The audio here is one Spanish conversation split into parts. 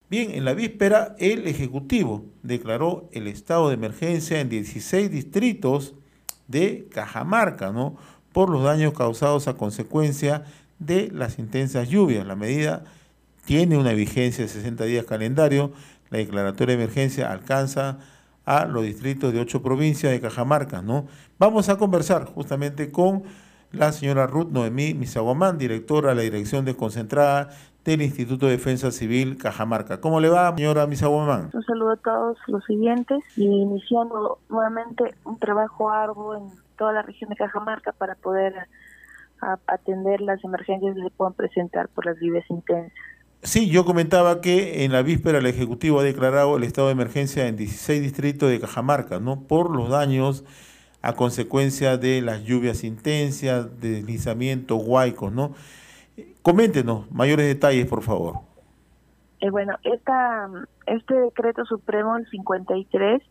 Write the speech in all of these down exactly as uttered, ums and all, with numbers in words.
Bien, en la víspera el Ejecutivo declaró el estado de emergencia en dieciséis distritos de Cajamarca, ¿no? Por los daños causados a consecuencia de las intensas lluvias. La medida tiene una vigencia de sesenta días calendario. La declaratoria de emergencia alcanza a los distritos de ocho provincias de Cajamarca, ¿no? Vamos a conversar justamente con la señora Ruth Noemí Misaguamán, directora de la Dirección Desconcentrada del Instituto de Defensa Civil Cajamarca. ¿Cómo le va, señora Misaguamán? Un saludo a todos los siguientes y iniciando nuevamente un trabajo arduo en toda la región de Cajamarca para poder a, atender las emergencias que se puedan presentar por las lluvias intensas. Sí, yo comentaba que en la víspera el Ejecutivo ha declarado el estado de emergencia en dieciséis distritos de Cajamarca, ¿no? Por los daños a consecuencia de las lluvias intensas, de deslizamientos, huaicos, ¿no? Coméntenos mayores detalles, por favor. Eh, bueno, esta, este decreto supremo, el cincuenta y tres,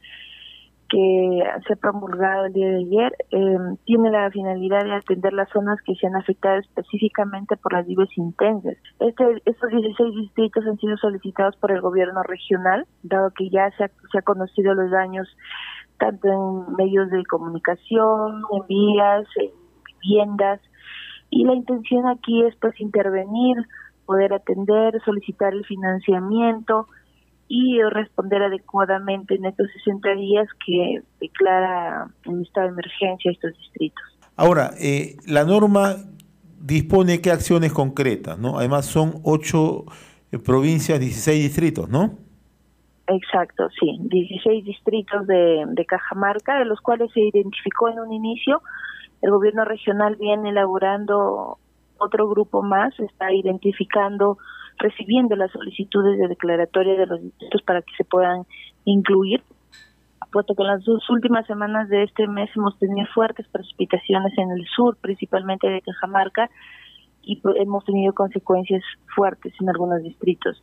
que se ha promulgado el día de ayer, eh, tiene la finalidad de atender las zonas que se han afectado específicamente por las lluvias intensas. Este, estos dieciséis distritos han sido solicitados por el gobierno regional, dado que ya se ha, se ha conocido los daños tanto en medios de comunicación, en vías, en viviendas, y la intención aquí es pues intervenir, poder atender, solicitar el financiamiento y responder adecuadamente en estos sesenta días que declara en estado de emergencia estos distritos. Ahora, eh, la norma dispone qué acciones concretas, ¿no? Además son ocho eh, provincias, dieciséis distritos, ¿no? Exacto, sí, dieciséis distritos de, de Cajamarca, de los cuales se identificó en un inicio. El gobierno regional viene elaborando otro grupo más, está identificando, recibiendo las solicitudes de declaratoria de los distritos para que se puedan incluir, puesto que en las dos últimas semanas de este mes hemos tenido fuertes precipitaciones en el sur, principalmente de Cajamarca, y hemos tenido consecuencias fuertes en algunos distritos.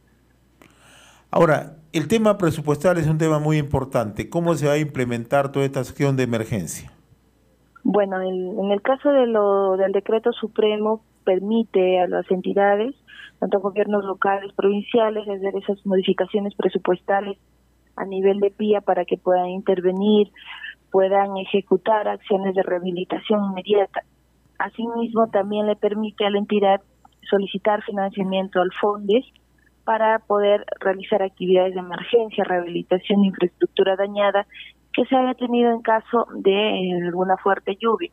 Ahora, el tema presupuestal es un tema muy importante. ¿Cómo se va a implementar toda esta acción de emergencia? Bueno, el, en el caso de lo del decreto supremo, permite a las entidades, tanto gobiernos locales, provinciales, hacer esas modificaciones presupuestales a nivel de P I A para que puedan intervenir, puedan ejecutar acciones de rehabilitación inmediata. Asimismo, también le permite a la entidad solicitar financiamiento al FONDES para poder realizar actividades de emergencia, rehabilitación de infraestructura dañada que se haya tenido en caso de eh, alguna fuerte lluvia.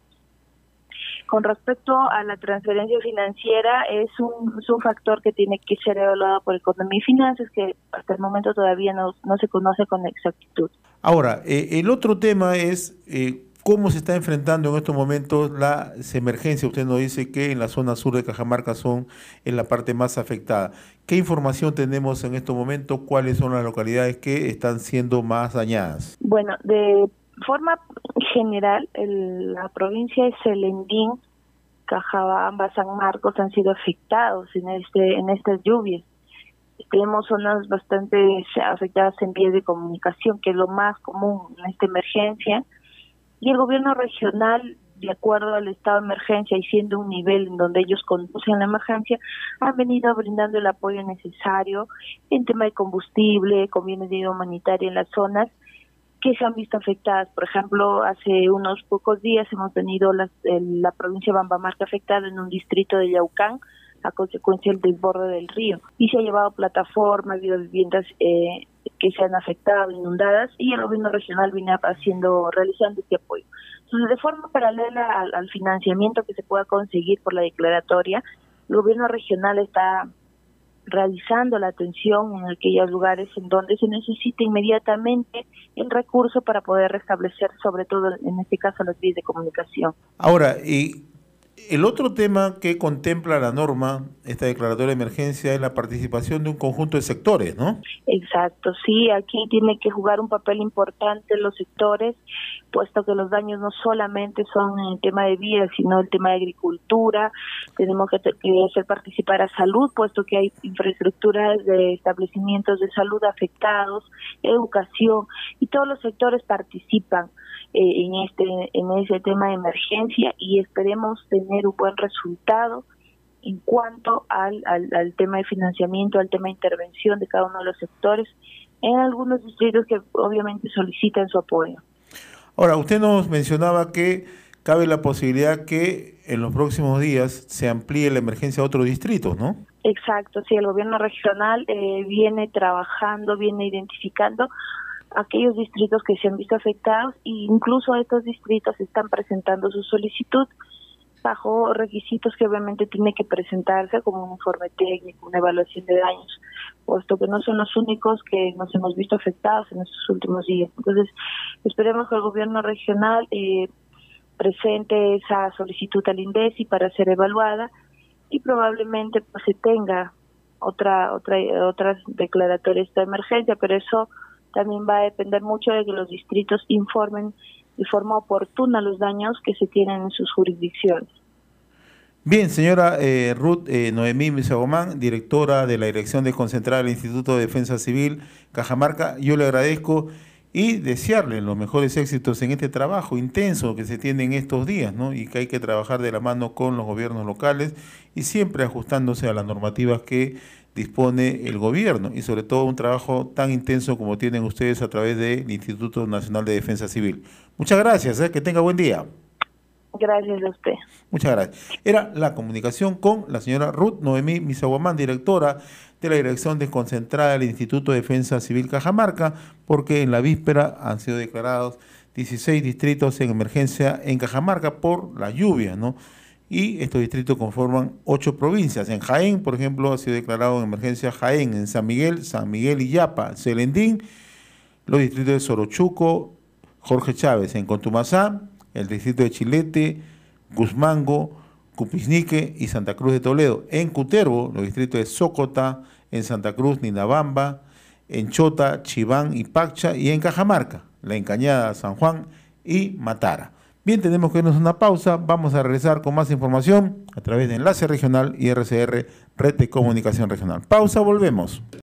Con respecto a la transferencia financiera, es un, es un factor que tiene que ser evaluado por Economía y Finanzas, que hasta el momento todavía no, no se conoce con exactitud. Ahora, eh, el otro tema es eh, cómo se está enfrentando en estos momentos las emergencias. Usted nos dice que en la zona sur de Cajamarca son en la parte más afectada. ¿Qué información tenemos en estos momentos? ¿Cuáles son las localidades que están siendo más dañadas? Bueno, de forma general, el, la provincia de Selendín, Cajabamba, San Marcos han sido afectados en este en estas lluvias. Tenemos zonas bastante afectadas en vías de comunicación, que es lo más común en esta emergencia, y el gobierno regional, de acuerdo al estado de emergencia y siendo un nivel en donde ellos conducen la emergencia, han venido brindando el apoyo necesario en tema de combustible, con bienes de ayuda humanitaria en las zonas que se han visto afectadas. Por ejemplo, hace unos pocos días hemos tenido las, el, la provincia de Bambamarca afectada en un distrito de Yaucán a consecuencia del desborde del río, y se ha llevado plataformas, ha habido viviendas eh, que se han afectado, inundadas, y el gobierno regional viene haciendo, realizando este apoyo. Entonces, de forma paralela al, al financiamiento que se pueda conseguir por la declaratoria, el gobierno regional está realizando la atención en aquellos lugares en donde se necesita inmediatamente el recurso para poder restablecer, sobre todo en este caso, las vías de comunicación. Ahora, y el otro tema que contempla la norma, esta declaratoria de emergencia, es la participación de un conjunto de sectores, ¿no? Exacto, sí, aquí tiene que jugar un papel importante los sectores, puesto que los daños no solamente son en el tema de vías, sino el tema de agricultura. Tenemos que, que hacer participar a salud, puesto que hay infraestructuras de establecimientos de salud afectados, educación, y todos los sectores participan eh, en este en ese tema de emergencia, y esperemos tener un buen resultado en cuanto al, al, al tema de financiamiento, al tema de intervención de cada uno de los sectores, en algunos distritos que obviamente solicitan su apoyo. Ahora, usted nos mencionaba que cabe la posibilidad que en los próximos días se amplíe la emergencia a otros distritos, ¿no? Exacto, sí, el gobierno regional eh, viene trabajando, viene identificando aquellos distritos que se han visto afectados, e incluso estos distritos están presentando su solicitud bajo requisitos que obviamente tiene que presentarse, como un informe técnico, una evaluación de daños, puesto que no son los únicos que nos hemos visto afectados en estos últimos días. Entonces, esperemos que el gobierno regional eh, presente esa solicitud al INDECI para ser evaluada y probablemente pues se tenga otra otra otras declaratorias de emergencia, pero eso también va a depender mucho de que los distritos informen de forma oportuna los daños que se tienen en sus jurisdicciones. Bien, señora eh, Ruth eh, Noemí Misagomán, directora de la Dirección Desconcentrada del Instituto de Defensa Civil Cajamarca, yo le agradezco y desearle los mejores éxitos en este trabajo intenso que se tiene en estos días, ¿no? Y que hay que trabajar de la mano con los gobiernos locales y siempre ajustándose a las normativas que dispone el gobierno, y sobre todo un trabajo tan intenso como tienen ustedes a través del Instituto Nacional de Defensa Civil. Muchas gracias, ¿eh? Que tenga buen día. Gracias a usted. Muchas gracias. Era la comunicación con la señora Ruth Noemí Misagomán, directora de la Dirección Desconcentrada del Instituto de Defensa Civil Cajamarca, porque en la víspera han sido declarados dieciséis distritos en emergencia en Cajamarca por la lluvia, ¿no? Y estos distritos conforman ocho provincias. En Jaén, por ejemplo, ha sido declarado en emergencia Jaén, en San Miguel, San Miguel y Yapa, Celendín, los distritos de Sorochuco, Jorge Chávez, en Contumazá, el distrito de Chilete, Guzmango, Cupiznique y Santa Cruz de Toledo. En Cutervo, los distritos de Sócota, en Santa Cruz, Ninabamba, en Chota, Chiván y Paccha, y en Cajamarca, La Encañada, San Juan y Matara. Bien, tenemos que irnos a una pausa, vamos a regresar con más información a través de Enlace Regional y R C R, Red de Comunicación Regional. Pausa, volvemos.